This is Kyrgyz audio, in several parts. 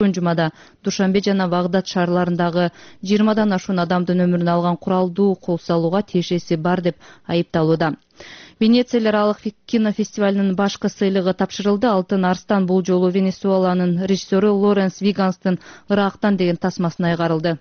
Жумада Душанбе жана Багдад шаарларындагы 20-дан ашуун адамдын өмүрүн алган куралдуу кол салууга тиешеси бар деп айыпталууда. Венециялык аралык кинофестивалынын башкы сыйлыгы тапшырылды. Алтын арстан бул жолу Венесуэланын режиссеру Лоренс Виганстын Ырактан деген тасмасына айгарылды.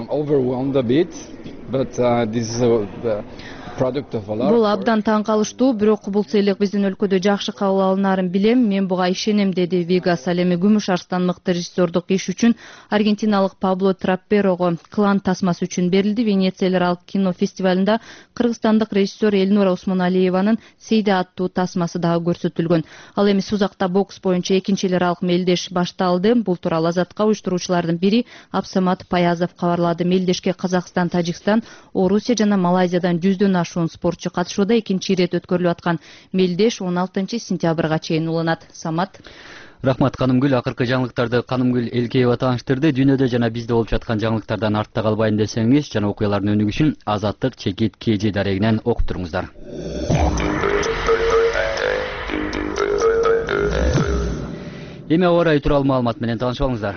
Бул абдан таң калыштуу, бирок бул сыйлык биздин өлкөдө жакшы кабыл алынаарын билем, мен буга ишенем, деди Вигас. Ал эми күмүш арстан мыкты режиссердук иш үчүн аргентиналык Пабло Трапперого клан тасмасы үчүн берилди. Венециялык аралык кино фестивалында кыргызстандык режиссер Эльнура Усмоналиеванын Сейде аттуу тасмасы дагы көрсөтүлгөн. Ал эми Сузакта бокс боюнча экинчи эл аралык мелдеш башталды. Бул тууралуу Азатка уюштуруучулардын бири Абсамат Паязов кабарлады. Мелдешке Казакстан, Тажикстан, Орусия жана Малайзиядан 100дөн ашуун спортчу катышууда. Экинчи ирет өткөрүлүп аткан мелдеш 16-сентябрга чейин уланат. Самат. Рахмат Канымгүл. Акыркы жаңылыктарды Канымгүл Элкеева тааныштырды. Дүйнөдө жана бизде болуп жаткан жаңылыктардан артта калбайын десеңиз жана окуялардын өнүгүшүн Азаттык чекит KG дарегинен окуп туруңуздар. Эми аба ырайы тууралуу маалымат менен таанышып алыңыздар.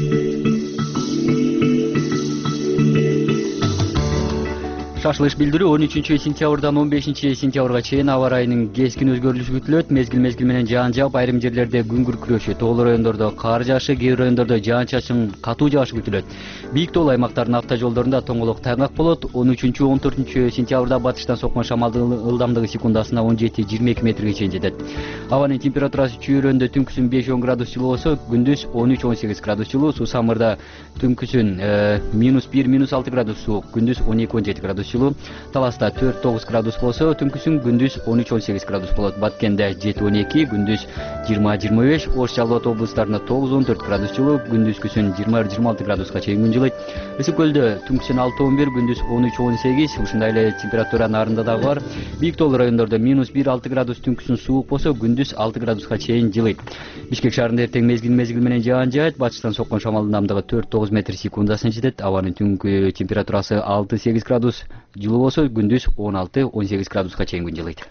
Шашылыш билдирүү 13-сентябрдан 15-сентябрга чейин аба ырайынын кескин өзгөрүлүшү күтүлөт. Мезгил менен жаан жаап, айрым жерлерде күн күркүрөшү, тоолуу райондордо кар жаашы, кээ бир райондордо жаан-чачын катуу жаашы күтүлөт. Бийик тоолуу аймактардын автожолдорунда тоңолок тайгак болот. 13-14-сентябрда батыштан соккон шамалдын ылдамдыгы секундасына 17-22 метрге чейин жетет. Абанын температурасы чүйрөндө түнкүсүн 5-10 градус жылуу болсо, күндүз 13-18 градус жылуу, Сусамырда түнкүсүн -1-6 градус суук, күндүз 12-17 градус жылуу, Таласта 4-9 градус болсо, түнкүсүн күндүз 13-18 градус болот. Баткенде 7-12, күндүз 20-25, Ош Жалал облустарында 9-14 градус жылуу, күндүзгүсүн 21-26 градуска чейин күн жылыйт. Ысык көлдө түнкүсүн 6-11, күндүз 13-18, ушундай эле температура нарында дагы бар. Бийик тоолуу райондордо -1-6 градус, түнкүсүн суук болсо, күндүз 6 градуска чейин жылыйт. Бишкек шаарында эртең мезгил менен жаан жаайт. Батыштан соккон шамалдын ылдамдыгы 4-9 метр секундасына жетет. Абанын түнкү температурасы 6-8 градус жылуу болсо, күндүз 16-18 градуска чейин күн жылыйт.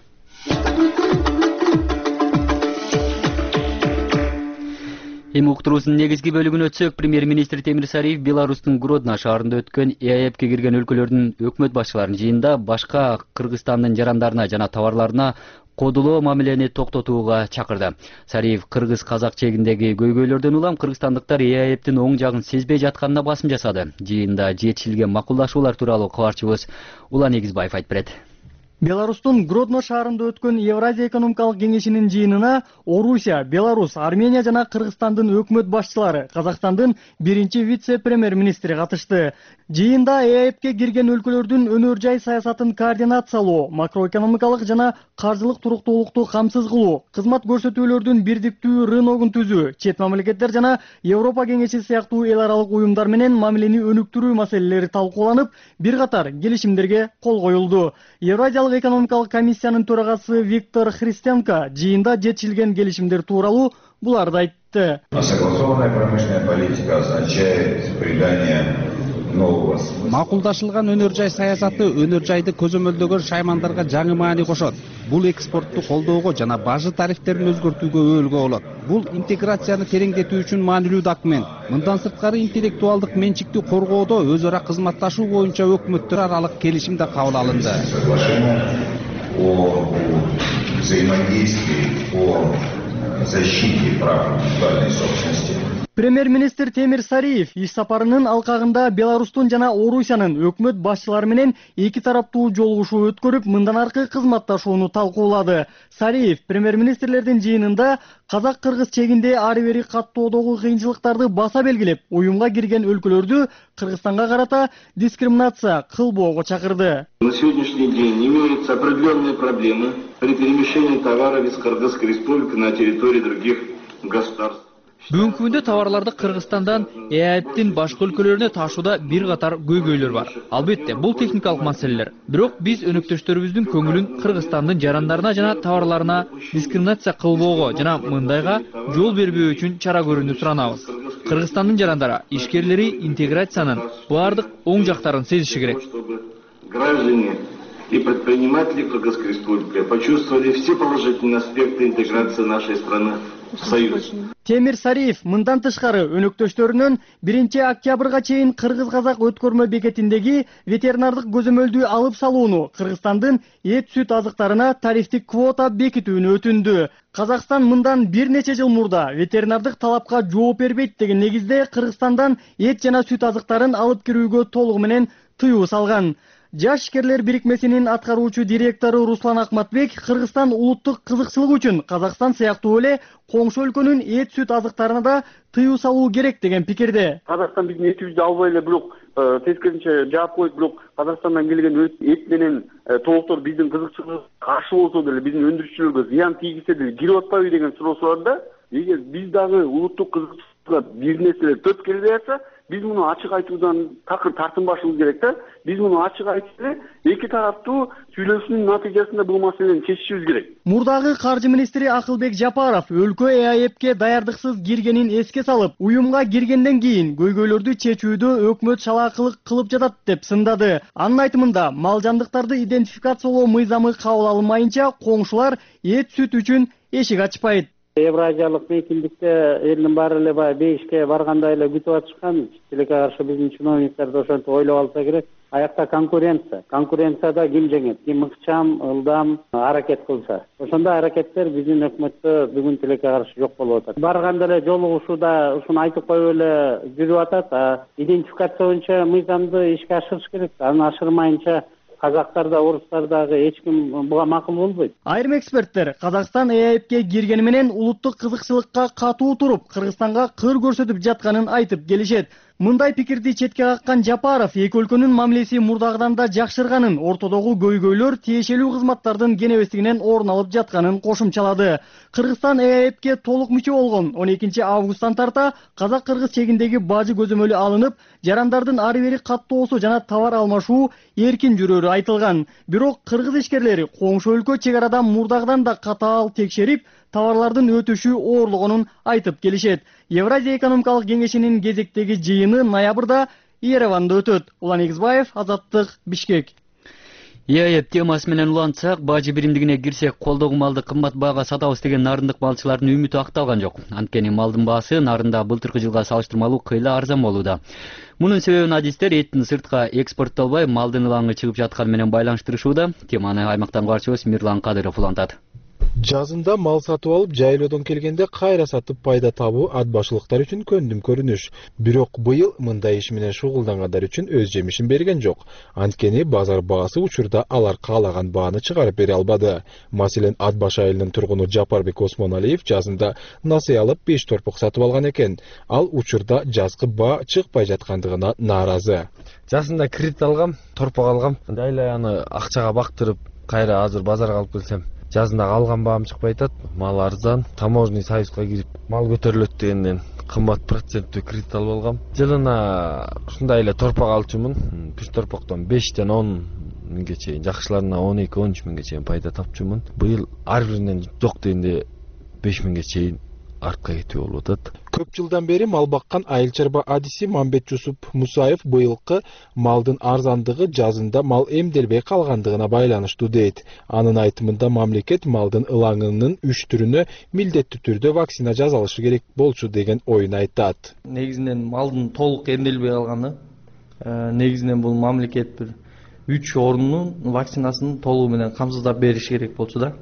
Эми уктуруусунун негизги бөлүгүнө өтсөк, премьер-министр Темир Сариев Беларустун Гродно шаарында өткөн ЭАЭПке кирген өлкөлөрдүн өкмөт башчыларынын жыйынында башка Кыргызстандын жарандарына жана товарларына кодулоо мамилени токтотууга чакырды. Сариев кыргыз-казак чегиндеги көйгөйлөрдөн улам кыргызстандыктар ЭАЭПтин оң жагын сезбей жатканына басым жасады. Жыйында жетишилген макулдашуулар тууралуу кабарчыбыз Улан Эгизбаев айтып берет. Беларустун Гродно шаарында өткөн Евразия экономикалык кеңешинин жыйынына Орусия, Беларусь, Армения жана Кыргызстандын өкмөт башчылары, Казакстандын биринчи вице-премьер-министри катышты. Жыйында ЭАЭПке кирген өлкөлөрдүн өнөр жай саясатын координациялоо, макроэкономикалык жана каржылык туруктуулукту камсыз кылуу, кызмат көрсөтүүлөрдүн бирдиктүү рыногун түзүү, чет мамлекеттер жана Европа кеңеши сыяктуу эл аралык уюмдар менен мамилени өнүктүрүү маселелери талкууланып, бир катар келишимдерге кол коюлду. Евразиялык экономикалык комиссиянын төрагасы Виктор Христенко жыйында жетишилген келишимдер тууралуу буларды айтты. Согласованная промышленная политика означает придание нового смысла. Макулдашылган өнөр жай саясаты өнөр жайды көзөмөлдөгөн шаймандарга жаңы маани кошот. Бул экспортту колдоого жана бажы тарифтерин өзгөртүүгө өөлгө болот. Бул интеграцияны тереңдетүү үчүн маанилүү документ. Мындан сырткары интеллектуалдык менчикти коргоодо өз ара кызматташуу боюнча өкмөттөр аралык келишим да кабыл алынды. О взаимодействии, о защите прав интеллектуальной собственности. Премьер-министр Темир Сариев иш сапарынын алкагында Беларустун жана Орусиянын өкмөт башчылары менен эки тараптуу жолугушуу өткөрүп, мындан аркы кызматташууну талкуулады. Сариев премьер-министрлердин жыйынында казак-кыргыз чегинде ары бери каттоодогу кыйынчылыктарды баса белгилеп, уюмга кирген өлкөлөрдү Кыргызстанга карата дискриминация кылбоого чакырды. На сегодняшний день имеются определенные проблемы при перемещении товаров из Кыргызской республики на территории других государств. Бүгүнкү күндө товарларды Кыргызстандан ЭАЭПтин башка өлкөлөрүнө ташууда бир катар көйгөйлөр бар. Албетте, бул техникалык маселелер. Бирок биз өнөктөштөрүбүздүн көңүлүн Кыргызстандын жарандарына жана товарларына дискриминация кылбоого жана мындайга жол бербөө үчүн чара көрүүнү суранабыз. Кыргызстандын жарандары, ишкерлери интеграциянын баардык оң жактарын сезиши керек. Граждане и предприниматели Кыргызской Республики почувствовали все положительные аспекты интеграции нашей страны в Союз. Темир Сариев мындан тышкары өнөктөштөрүнөн 1-октябрга чейин кыргыз-казак өткөрмө бекетиндеги ветеринардык көзөмөлдү алып салууну, Кыргызстандын эт сүт азыктарына тарифтик квота бекитүүнү өтүндү. Казакстан мындан бир нече жыл мурда ветеринардык талапка жооп бербейт деген негизде Кыргызстандан эт жана сүт азыктарын алып кирүүгө толугу менен тыюу салган. Жаш ишкерлер бирикмесинин аткаруучу директору Руслан Акматбек Кыргызстан улуттук кызыкчылык үчүн Казакстан сыяктуу эле коңшу өлкөнүн эт сүт азыктарына да тыюу салуу керек деген пикирде. Казакстан биздин этибизди албай эле бирок тескерисинче жаап коюп, бирок Казакстандан келген эт менен толуктор биздин кызыкчылыгыбызга каршы болсо деле, биздин өндүрүүчүлөргө зыян тийгизсе деле кирип атпайбы деген суроосу бар да. Эгер биз дагы улуттук кызыкчылыкка бир нерселер төп келбей атса, биз муну ачык айтуудан такыр тартынбашыбыз керек да. Биз муну ачык айтып эле эки тараптуу сүйлөшүүнүн натыйжасында бул маселени чечишибиз керек. Мурдагы каржы министри Акылбек Жапаров өлкө ЭАЭПке даярдыксыз киргенин эске салып, уюмга киргенден кийин көйгөйлөрдү чечүүдө өкмөт чалаакылык кылып жатат деп сындады. Анын айтымында мал жандыктарды идентификациялоо мыйзамы кабыл алынмайынча коңшулар эт сүт үчүн эшик ачпайт. Евразиялык митингде элдин баары эле баягы бейишке баргандай эле күтүп атышкан. Тилекке каршы биздин чиновниктер да ошентип ойлоп алса керек. Аякта конкуренция. Конкуренцияда ким жеңет, ким ыкчам, ылдам аракет кылса. Ошондой аракеттер биздин өкмөттө бүгүн тилекке каршы жок болуп атат. Барганда эле жолугушууда ушуну айтып коюп эле жүрүп атат. Идентификация боюнча мыйзамды ишке ашырыш керек. Аны ашырмайынча казактар да, орустар дагы эч ким буга макул болбойт. Айрым эксперттер Казакстан ЭАЭПке киргени менен улуттук кызыкчылыкка катуу туруп, Кыргызстанга кыр көрсөтүп жатканын айтып келишет. Мындай пикирди четке каккан Жапаров эки өлкөнүн мамилеси мурдагыдан да жакшырганын, ортодогу көйгөйлөр тиешелүү кызматтардын кенебестигинен орун алып жатканын кошумчалады. Кыргызстан ЭАЭПке толук мүчө болгон 12 августтан тарта казак-кыргыз чегиндеги бажы көзөмөлү алынып, жарандардын ары бери каттоосу жана товар алмашуу эркин жүрөрү айтылган. Бирок кыргыз ишкерлери коңшу өлкө чек арадан мурдагыдан да катаал текшерип, товарлардын өтүшү оорлогонун айтып келишет. Евразия экономикалык кеңешинин кезектеги жыйыны ноябрда Ереванда өтөт. Улан Эгизбаев, Азаттык, Бишкек. ЭАЭП темасы менен улантсак, бажы биримдигине кирсек, колдогу малды кымбат баага сатабыз деген нарындык малчылардын үмүтү акталган жок. Анткени малдын баасы нарында былтыркы жылга салыштырмалуу кыйла арзан болууда. Мунун себебин адистер эттин сыртка экспорттолбой, малдын ылаңы чыгып жатканы менен байланыштырышууда. Теманы аймактан барчыбыз Мирлан Кадыров улантат. Жазында мал сатып алып, жайлоодон келгенде кайра сатып пайда табуу ат башылыктар үчүн көндүм көрүнүш. Бирок быйыл мындай иш менен шугулдангандар үчүн өз жемишин берген жок. Анткени базар баасы учурда алар каалаган бааны чыгарып бере албады. Маселен, ат баш айылынын тургуну Жапарбек Осмоналиев жазында насыя алып 5 торпок сатып алган экен. Ал учурда жазгы баа чыкпай жаткандыгына нааразы. Жасында кредит алгам, торпок алгам. Дайлай аны акчага бактырып, кайра азыр базарга алып келсем, жазында алган баам чыкпай атат. Мал арзан, таможенный союзга кирип, мал көтөрүлөт дегенден кымбат проценттүү кредит алып алгам. Жылына ушундай эле торпок алчумун. Бир торпоктон 5-тен 10 миңге чейин, жакшыларына 12-13 миңге чейин пайда тапчумун. Быйыл ар биринен жок дегенде 5 миңге чейин артка кетүү болуп атат. Көп жылдан бери мал баккан айыл чарба адиси Мамбет Жусуп Мусаев быйылкы малдын арзандыгы жазында мал эмделбей калгандыгына байланыштуу дейт. Анын айтымында мамлекет малдын ылаңынын 3 түрүнө милдеттүү түрдө вакцина жасалышы керек болчу деген оюн айтат. Негизинен малдын толук эмделбей калганы, негизинен бул мамлекет бир 3 орунун вакцинасын толугу менен камсыздап бериш керек болчу да.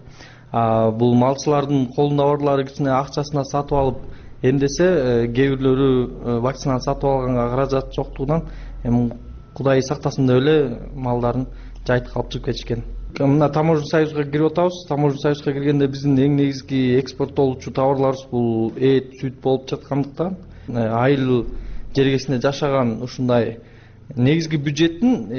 Бул малчылардын колунда барлары кичине акчасына сатып алып эмдесе, кээ бирлөрү вакцинаны сатып алганга каражат жоктугунан эми Кудай сактасын деп эле малдарын жайыт калып чыгып кетишкен. Мына таможенный союзга кирип атабыз. Таможенный союзга киргенде биздин эң негизги экспорттолуучу товарларыбыз бул эт, сүт болуп жаткандыктан, айыл жергесинде жашаган ушундай негизги бюджеттин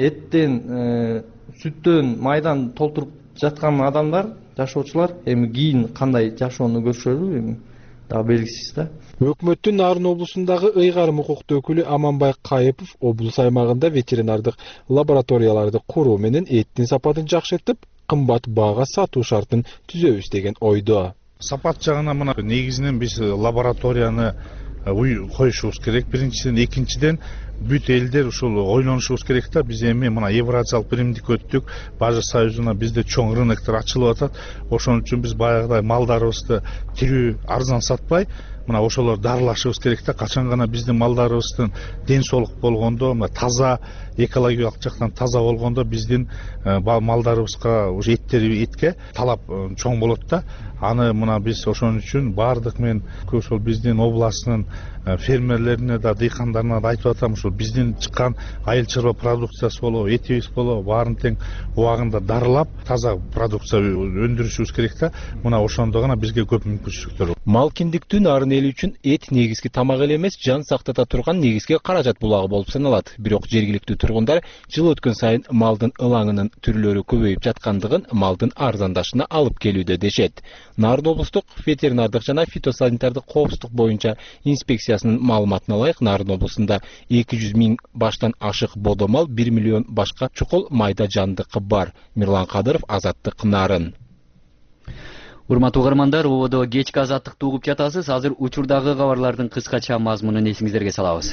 эттен, сүттөн, майдан толтуруп жаткан адамдар, жашоочулар эми кийин кандай жашоону көрүшөрү эми дагы белгисиз да. Өкмөттүн Нарын облусундагы ыйгарым укуктуу өкүлү Аманбай Кайыпов облус аймагында ветеринардык лабораторияларды куруу менен эттин сапатын жакшыртып, кымбат баага сатуу шартын түзөбүз деген ойдо. Сапат жагынан мына негизинен биз лабораторияны коюшубуз керек. Биринчиден, экинчиден бүт элдер ушул ойлонушубуз керек да. Биз эми мына Евразиялык биримдикке өттүк. Бажы союзуна бизде чоң рыноктор ачылып атат. Ошон үчүн биз баягыдай малдарыбызды тирүү арзан сатпай, мына ошолор дарылашыбыз керек да. Качан гана биздин малдарыбыздын ден соолук болгондо, таза, экологиялык жактан таза болгондо биздин малдарыбызга уже этке талап чоң болот да. Аны мына биз ошон үчүн баардык мен ошол биздин областтын фермерлерине да, дыйкандарына да айтып атам, ушул биздин чыккан айыл чарба продукциясы болобу, этибиз болобу, баарын тең убагында дарылап, таза продукция өндүрүшүбүз керек да. Мына ошондо гана бизге көп мүмкүнчүлүктөр болот. Мал киндиктүү нарын эли үчүн эт негизги тамак эле эмес, жан сактата турган негизги каражат булагы болуп саналат. Бирок жергиликтүү тургундар жыл өткөн сайын малдын ылаңынын түрлөрү көбөйүп жаткандыгын малдын арзандашына алып келүүдө дешет. Нарын облустук ветеринардык жана фитосанитардык коопсуздук боюнча инспекциясынын маалыматына ылайык, Нарын облусунда 200 000 баштан ашык бодомал, 1 миллион башка чукул майда жандык бар. Мирлан Кадыров, Азаттык, Нарын. Урматтуу угармандар, ободо кечки азаттыкты угуп жатасыз. Азыр учурдагы кабарлардын кыскача мазмунун эсиңиздерге салабыз.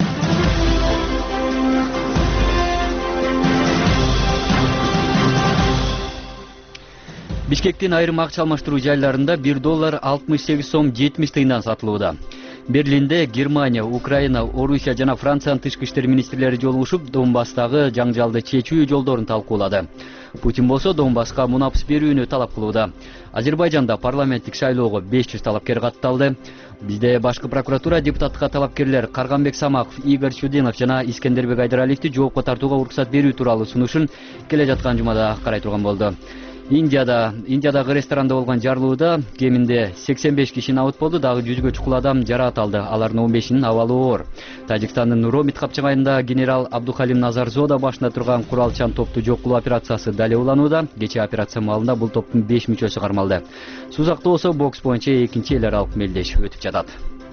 Бишкектин айрым акча алмаштыруу жайларында $1 68 сом 70 тыйындан сатылууда. Берлинде Германия, Украина, Орусия жана Франциянын тышкы иштер министрлери жолугушуп, Донбасстагы жаңжалды чечүү жолдорун талкуулады. Путин болсо Донбасска мунапс берүүнү талап кылууда. Азербайжанда парламенттик шайлоого 500 талапкер катталды. Бизде башкы прокуратура депутаттыкка талапкерлер Карганбек Самаков, Игорь Чудинов жана Искендербек Айдаралиевди жоопко тартууга уруксат берүү тууралуу сунушун келе жаткан жумада карай турган болду. Индиядагы ресторанда болгон жарылууда кеминде 85 киши набыт болду, дагы 100гө чукул адам жараат алды. Алардын 15-инин абалы оор. Тажикстандын Ромит капчыгайында генерал Абдухалим Назарзода башында турган куралчан топту жок кылуу операциясы дале уланууда. Кечээ операция маалында бул топтун 5 мүчөсү кармалды. Сузакта болсо бокс боюнча экинчи эл аралык мелдеш өтүп жатат.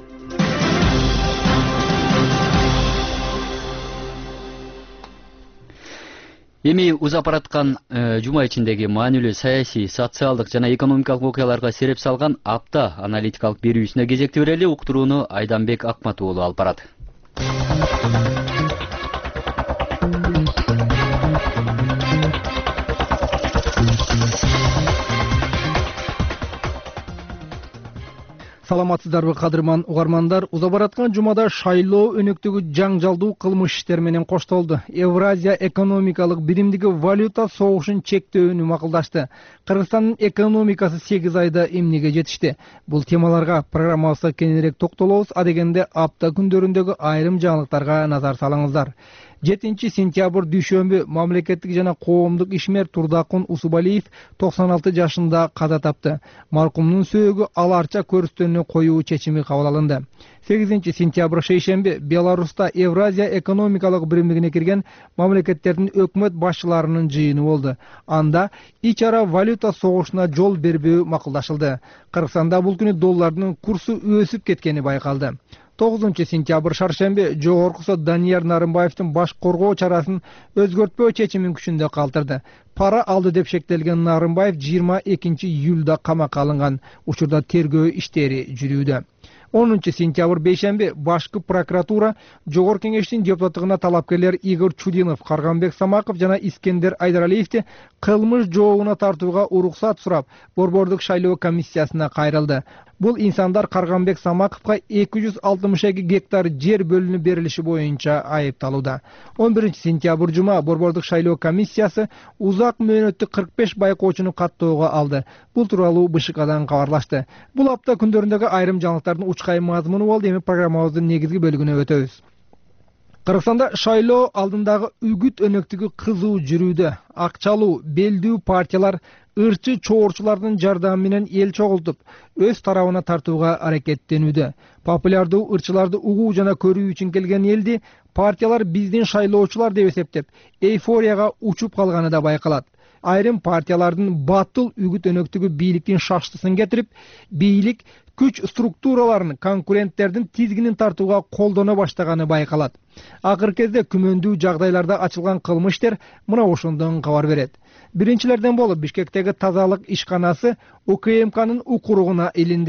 Эми узап бараткан жума ичиндеги маанилүү саясий, социалдык жана экономикалык окуяларга сереп салган апта аналитикалык берүүсүнө кезекти берели. Уктурууну Айданбек Акмат уулу алып барат. Саламатсыздарбы кадырман угармандар, узап бараткан жумада шайлоо өнөктөгү жаңжалдуу кылмыш иштер менен коштолду. Евразия экономикалык биримдиги валюта согушун чектөөнү макулдашты. Кыргызстандын экономикасы 8 айда эмнеге жетишти? Бул темаларга программабызда кененирээк токтолобуз. Адегенде апта күндөрүндөгү айрым жаңылыктарга назар салыңыздар. 7 сентябрь дүйшөмбү мамлекеттик жана коомдук ишмер Турдакун Усубалиев 96 жашында каза тапты. Маркумдун сөөгү аларча көрүстөнүнө коюу чечими кабыл алынды. 8 сентябрь шейшемби Беларуста Евразия экономикалык биримдигине кирген мамлекеттердин өкмөт башчыларынын жыйыны болду. Анда ич ара валюта согушуна жол бербөө макулдашылды. Кыргызстанда бул күнү доллардын курсу өсүп кеткени байкалды. 9 сентябрь шаршемби Жогорку сот Данияр Нарымбаевдин баш коргоо чарасын өзгөртпөө чечимин күчүндө калтырды. Пара алды деп шектелген Нарымбаев 22 июлда камакка алынган. Учурда тергөө иштери жүрүүдө. 10 сентябрь бейшемби башкы прокуратура Жогорку кеңештин депутаттыгына талапкерлер Игорь Чудинов, Карганбек Самаков жана Искендер Айдаралиевди кылмыш жообуна тартууга уруксат сурап, борбордук шайлоо комиссиясына кайрылды. Бул инсандар Карганбек Самаковго 262 гектар жер бөлүнүп берилиши боюнча айыпталууда. 11 сентябрь жума борбордук шайлоо комиссиясы узак мөөнөттү 45 байкоочуну каттоого алды. Бул тууралуу БШКдан кабарлашты. Бул апта күндөрүндөгү айрым жаңылыктардын учкай мазмуну болду. Эми программабыздын негизги бөлүгүнө өтөбүз. Кыргызстанда шайлоо алдындагы үгүт өнөктүгү кызуу жүрүүдө. Акчалуу, белдүү партиялар ырчы чоорчулардын жардамы менен эл чогултуп, өз тарабына тартууга аракеттенүүдө. Популярдуу ырчыларды угуу жана көрүү үчүн келген элди партиялар биздин шайлоочулар деп эсептеп, эйфорияга учуп калганы да байкалат. Айрым партиялардын батыл үгүт өнөктүгү бийликтин шаштысын кетирип, бийлик күч структураларын конкуренттердин тизгинин тартууга колдоно баштаганы байкалат. Акыркы кезде күмөндүү жагдайларда ачылган кылмыштер мына ошондон кабар берет. Биринчилерден болуп Бишкектеги тазалык ишканасы УКМКнын укуругуна илинди.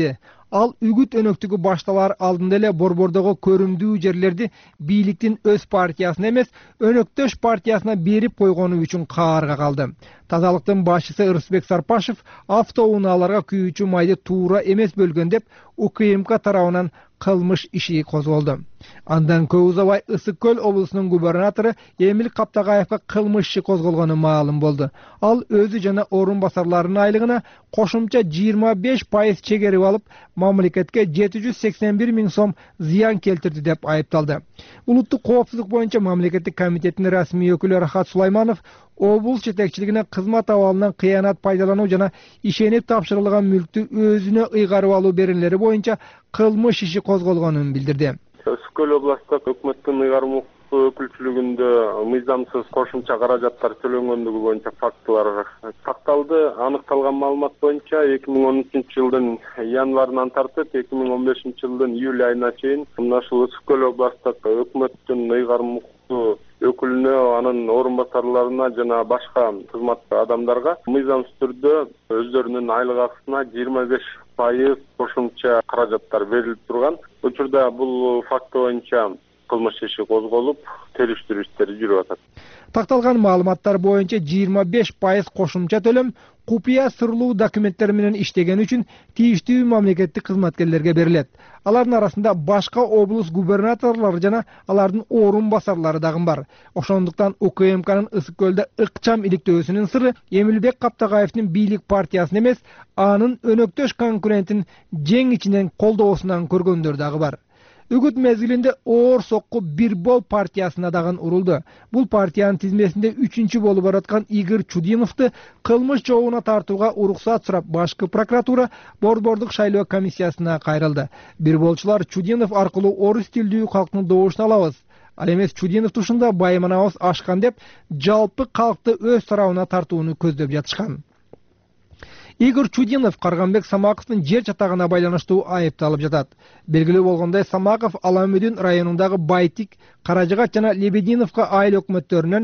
Ал үгүт өнөктүгү башталар алдында эле борбордогу көрүндүү жерлерди бийликтин өз партиясына эмес, өнөктөш партиясына берип койгону үчүн каарга калды. Тазалыктын башчысы Ырысбек Сарпашев автоунааларга күйүүчү майды туура эмес бөлгөн деп УКМК тарабынан кылмыш иши козголду. Андан көп узабай Ысык Көл облусунун губернатору Эмил Каптагаевга кылмыш иши козголгону маалым болду. Ал өзү жана орун басарларынын айлыгына кошумча 25% чегерип алып, мамлекетке 781 миң сом зыян келтирди деп айыпталды. Улуттук коопсуздук боюнча мамлекеттик комитеттин расмий өкүлү Рахат Сулайманов облус жетекчилигине кызмат абалынан кыянат пайдалануу жана ишенип тапшырылган мүлктү өзүнө ыйгарып алуу беренелери боюнча кылмыш иши козголгонун билдирди. Ысык Көл областык өкмөттүн ыйгарым укуктуу өкүлчүлүгүндө мыйзамсыз кошумча каражаттар төлөнгөндүгү боюнча фактылар такталды. Аныкталган маалымат боюнча 2013-жылдын январынан тартып 2015 жылдын июль айына чейин мына ушул Ысык Көл областык өкмөттүн ыйгарым укуктуу өкүлүнө, анын орун басарларына жана башка кызмат адамдарга мыйзамсыз түрдө өздөрүнүн айлык акысына 25% кошумча каражаттар берилип турган. Учурда бул факт боюнча кылмыш иши козголуп, териштирүү иштери жүрүп атат. Такталган маалыматтар боюнча 25% кошумча төлөм купуя сырлуу документтер менен иштеген үчүн тийиштүү мамлекеттик кызматкерлерге берилет. Алардын арасында башка облус губернаторлору жана алардын орун басарлары дагы бар. Ошондуктан УКМКнын Ысык Көлдө ыкчам иликтөөсүнүн сыры Эмилбек Каптагаевдин бийлик партиясын эмес, анын өнөктөш конкурентин жең ичинен колдоосунан көргөндөр дагы бар. Үгүт мезгилинде оор сокку Бирбол партиясына дагы урулду. Бул партиянын тизмесинде 3-чү болуп бараткан Игорь Чудиновду кылмыш жообуна тартууга уруксат сурап, башкы прокуратура борбордук шайлоо комиссиясына кайрылды. Бирболчулар Чудинов аркылуу орус тилдүү калктын добушун алабыз, ал эмес Чудиновду ушунда байманабыз ашкан деп жалпы калкты өз тарабына тартууну көздөп жатышкан. Игорь Чудинов Карганбек Самаковдун жер чатагына байланыштуу айыпталып жатат. Белгилүү болгондой, Самаков Аламүдүн районундагы Байтик, Каражыгат жана Лебединовка айыл өкмөттөрүнөн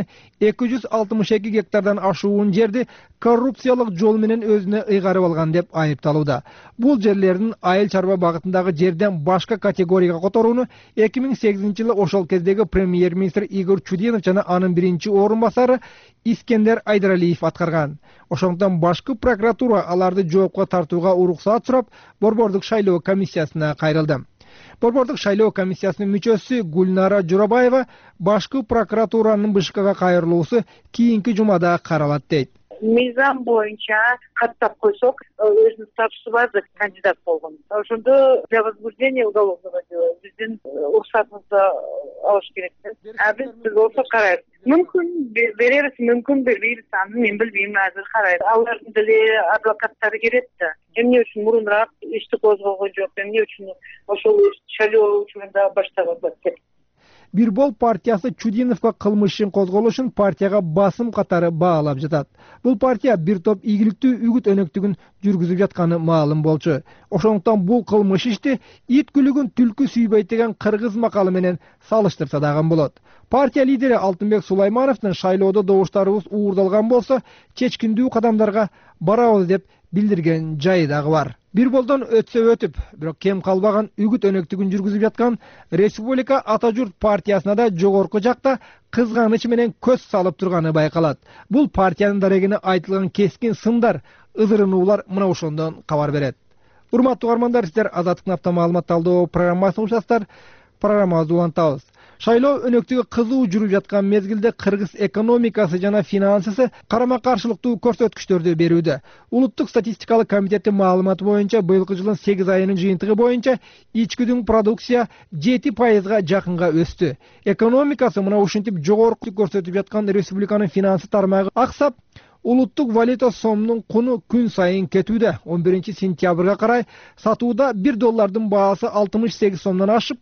262 гектардан ашуун жерди коррупциялык жол менен өзүнө ыйгарып алган деп айыпталууда. Бул жерлердин айыл чарба багытындагы жерден башка категорияга которууну 2008-жылы ошол кездеги премьер-министр Игорь Чудинов жана анын биринчи орун басары Искендер Айдаралиев аткарган. Ошондон башкы прокуратура аларды жоопко тартууга уруксат сурап, борбордук шайлоо комиссиясына кайрылды. Борбордук шайлоо комиссиясынын мүчөсү Гүлнара Журабаева башкы прокуратуранын БШКга кайрылуусу кийинки жумада каралат дейт. Мыйзам боюнча каттап койсок, өзүнүн статусу бар кандидат болгон. Ошондо для возбуждения уголовного дела биздин уруксатыбызды алыш керек. А биз болсо карайбыз. Мүмкүн беребиз, мүмкүн бербейбиз, аны мен билбейм, азыр карайбыз. Алардын деле адвокаттары келет да. Эмне үчүн мурунураак ишти козголгон жок, эмне үчүн ошол шайлоо учурунда баштаган деп. Бирбол партиясы Чудиновго кылмышын козголушун партияга басым катары баалап жатат. Бул партия бир топ ийгиликтүү үгүт өнөктүгүн жүргүзүп жатканы маалым болчу. Ошондуктан бул кылмыш ишти ит күлүгүн түлкү сүйбөйт деген кыргыз макалы менен салыштырса дагы болот. Партия лидери Алтынбек Сулаймановдун шайлоодо добуштарыбыз уурдалган болсо, чечкиндүү кадамдарга барабыз деп билдирген жайы дагы бар. Бирболдон өтсө өтүп, бирок кем калбаган үгүт өнөктүгүн жүргүзүп жаткан Республика Ата Журт партиясына да жогорку жакта кызганыч менен көз салып турганы байкалат. Бул партиянын дарегине айтылган кескин сындар, ызырынуулар мына ошондон кабар берет. Урматтуу угармандар, сиздер Азаттыктын апта маалымат талдоо программасын угушасыздар. Программабызды улантабыз. Шайлоо өнөктүгү кызуу жүрүп жаткан мезгилде кыргыз экономикасы жана финансысы карама каршылыктуу көрсөткүчтөрдү берүүдө. Улуттук статистикалык комитеттин маалыматы боюнча быйылкы жылдын 8 айынын жыйынтыгы боюнча ичкүдүн продукция 7%га жакынга өстү. Экономикасы мына ушинтип жогорку көрсөтүп жаткан республиканын финансы тармагы аксап, улуттук валюта сомдун куну күн сайын кетүүдө. 11-сентябрга карай сатууда $1 баасы 68 сомдон ашып,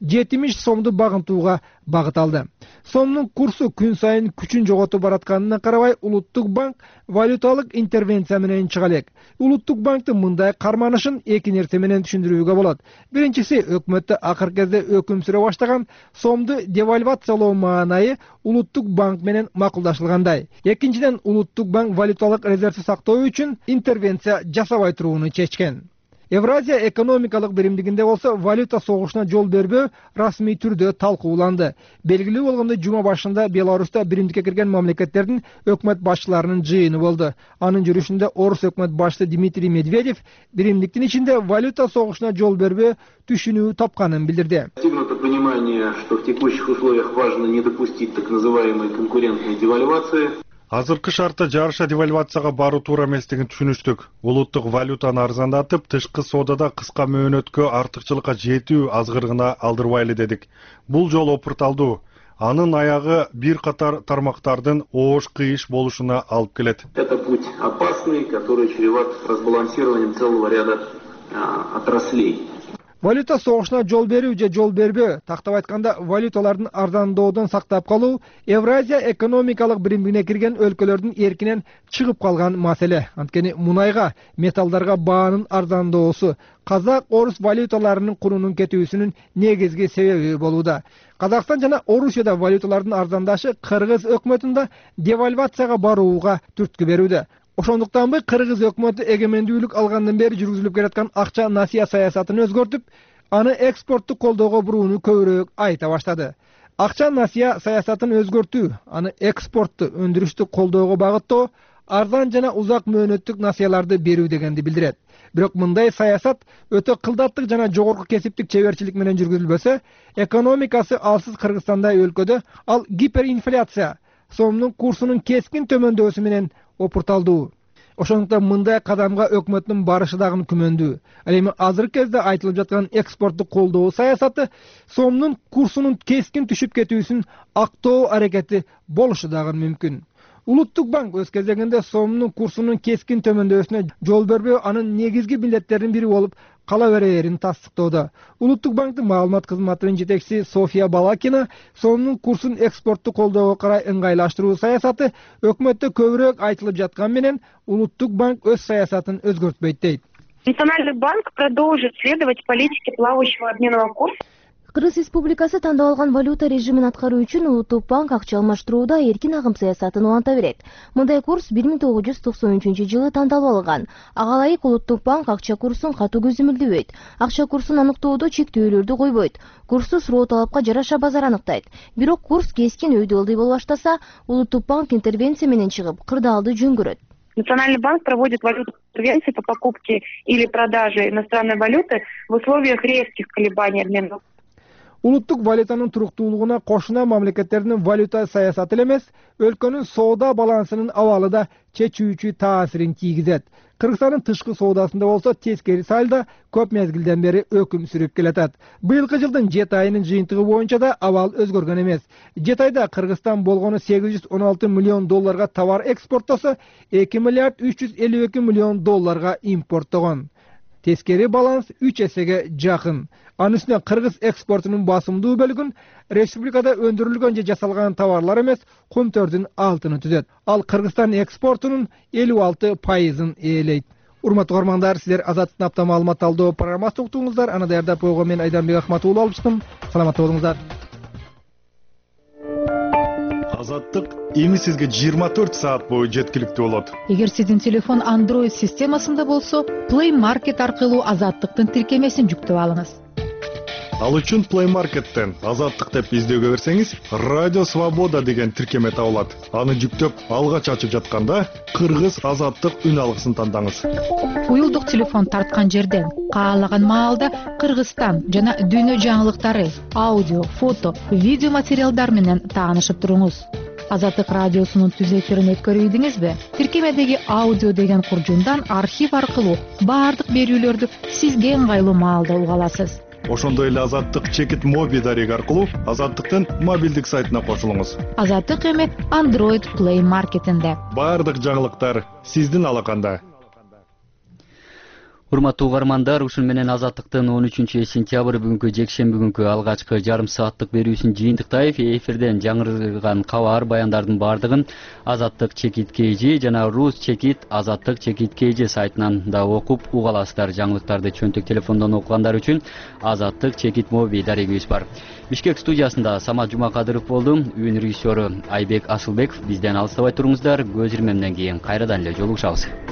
70 сомду багынтууга багыт алды. Сомдун курсу күн сайын күчүн жоготуп баратканына карабай, Улуттук банк валюталык интервенция менен чыга элек. Улуттук банктын мындай карманышын эки нерсе менен түшүндүрүүгө болот. Биринчиси, өкмөттө акыркы кезде өкүм сүрө баштаган сомду девальвациялоо маанайы Улуттук банк менен макулдашылгандай. Экинчиден, Улуттук банк валюталык резервди сактоо үчүн интервенция жасабай турууну чечкен. Евразия экономикалык биримдигинде болсо валюта согушуна жол бербөө расмий түрдө талкууланды. Белгилүү болгондой жума башында Беларуста биримдикке кирген мамлекеттердин өкмөт башчыларынын жыйыны болду. Анын жүрүшүндө орус өкмөт башчысы Дмитрий Медведев биримдиктин ичинде валюта согушуна жол бербөө түшүнүү тапканын билдирди. Достигнуто понимание, что в текущих условиях важно не допустить так называемой конкурентной девальвации. Азыркы шартта жарыша девальвацияга баруу туура эместигин түшүнүштүк. Улуттук валютаны арзандатып, тышкы соодада кыска мөөнөткө артыкчылыкка жетүү азгырыгына алдырбайлы дедик. Бул жол опурталдуу. Анын аягы бир катар тармактардын оош-кыйыш болушуна алып келет. Это путь опасный, который чреват разбалансированием целого ряда отраслей. Валюта согушуна жол берүү же жол бербөө, тактап айтканда валюталардын арзандоодон сактап калуу Евразия экономикалык биримдигине кирген өлкөлөрдүн эркинен чыгып калган маселе. Анткени мунайга, металлдарга баанын арзандоосу казак, орус валюталарынын курунун кетүүсүнүн негизги себеби болууда. Казакстан жана Орусияда валюталардын арзандашы Кыргыз өкмөтүндө девальвацияга барууга түрткү берүүдө. Ошондуктан Кыргыз өкмөтү эгемендүүлүк алгандан бери жүргүзүлүп келаткан акча насыя саясатын өзгөртүп, аны экспортту колдоого бурууну көбүрөөк айта баштады. Акча насыя саясатын өзгөртүү, аны экспортту, өндүрүштү колдоого багыттоо, арзан жана узак мөөнөттүк насыяларды берүү дегенди билдирет. Бирок мындай саясат өтө кылдаттык жана жогорку кесиптик чеберчилик менен жүргүзүлбөсө, экономикасы алсыз Кыргызстандай өлкөдө ал гиперинфляция, сомдун курсунун кескин төмөндөсү менен опурталдуу. Ошондуктан мындай кадамга өкмөттүн барышы дагы күмөндүү. Ал эми азыркы кезде айтылып жаткан экспортту колдоо саясаты сомдун курсунун кескин түшүп кетүүсүн актоо аракети болушу дагы мүмкүн. Улуттук банк өз кезегинде сомдун курсунун кескин төмөндөсүнө жол бербөө анын негизги милдеттеринин бири болуп кала берээрин тастыктоодо. Улуттук банктын маалымат кызматынын жетекчиси София Балакина сомдун курсун экспортту колдоого карай ыңгайлаштыруу саясаты өкмөттө көбүрөөк айтылып жаткан менен Улуттук банк өз саясатын өзгөртпөйт дейт. Национальный банк продолжит следовать политике плавающего обменного курса. Кыргыз Республикасы тандап алган валюта режимин аткаруу үчүн Улуттук банк акча алмаштырууда эркин агым саясатын уланта берет. Мындай курс 1993-жылы тандалып алган. Ага ылайык Улуттук банк акча курсун катуу көзөмөлдөбөйт. Акча курсун аныктоодо чектөөлөрдү койбойт. Курсту суроо талапка жараша базар аныктайт. Бирок курс кескин өйдөлдөй боло баштаса, Улуттук банк интервенция менен чыгып, кырдаалды жөн көрөт. Национальный банк проводит валютные интервенции по покупке или продаже иностранной валюты в условиях резких колебаний обменного. Улуттук валютанын туруктуулугуна кошуна мамлекеттердин валюта саясаты эле эмес, өлкөнүн соода балансынын абалы да чечүүчү таасирин тийгизет. Кыргызстандын тышкы соодасында болсо тескери салда көп мезгилден бери өкүм сүрүп келатат. Быйылкы жылдын 7 айынын жыйынтыгы боюнча да абал өзгөргөн эмес. 7 айда Кыргызстан болгону 816 миллион долларга товар экспорттосо, 2 миллиард 352 миллион долларга импорттогон. Тескери баланс 3 эсеге жакын. Анын үстүнө Кыргыз экспортунун басымдуу бөлүгүн республикада өндүрүлгөн же жасалган товарлар эмес, көмтөрдүн алтыны түзөт. Ал Кыргызстан экспортунун 56%-ын ээлейт. Урматтуу угармандар, силер Азаттыктын апта маалымат талдоо программасын уктуңуздар. Аны даярдап койгон мен Айдарбек Акматуулу алып чыктым. Саламатта болуңуздар. Азаттык эми сизге 24 саат бою жеткиликтүү болот. Эгер сиздин телефон Android системасында болсо, Play Market аркылуу Азаттыктын тиркемесин жүктөп алыңыз. Ал үчүн Play Market'тен Азаттык деп издөөгө берсеңиз, Радио Свобода деген тиркеме табылат. Аны жүктөп, алгач ачып жатканда Кыргыз Азаттык үн алгысын тандаңыз. Уюлдук телефон тарткан жерден каалаган маалда Кыргызстан жана дүйнө жаңылыктары, аудио, фото, видео материалдар менен таанышып туруңуз. Азаттык радиосунун түз эфирин өткөрүп ийдиңизби? Тиркемедеги аудио деген куржундан архив аркылуу баардык берүүлөрдү сизге ыңгайлуу маалда уга аласыз. Ошондой эле Азаттык чекит моби дареги аркылуу Азаттыктын мобилдик сайтына кошулуңуз. Азаттык эми Android Play Market'инде. Баардык жаңылыктар сиздин алаканда. Урматтуу угармандар, ушун менен Азаттыктын 13-сентябрь бүгүнкү жекшемби күнкү алгачкы жарым сааттык берүүсүн жыйынтыктайбы. Эфирден жаңырган кабар, баяндардын баардыгын Азаттык чекит KG жана Рус чекит Азаттык чекит KG сайтынан да окуп уга аласыздар. Жаңылыктарды чөнтөк телефондон окугандар үчүн Азаттык чекит моби дарегибиз бар. Бишкек студиясында Самат Жумакадыров болду. Үйүн режиссеру Айбек Асылбеков. Бизден алыстабай туруңуздар. Көз ирмемден кийин кайрадан эле жолугушабыз.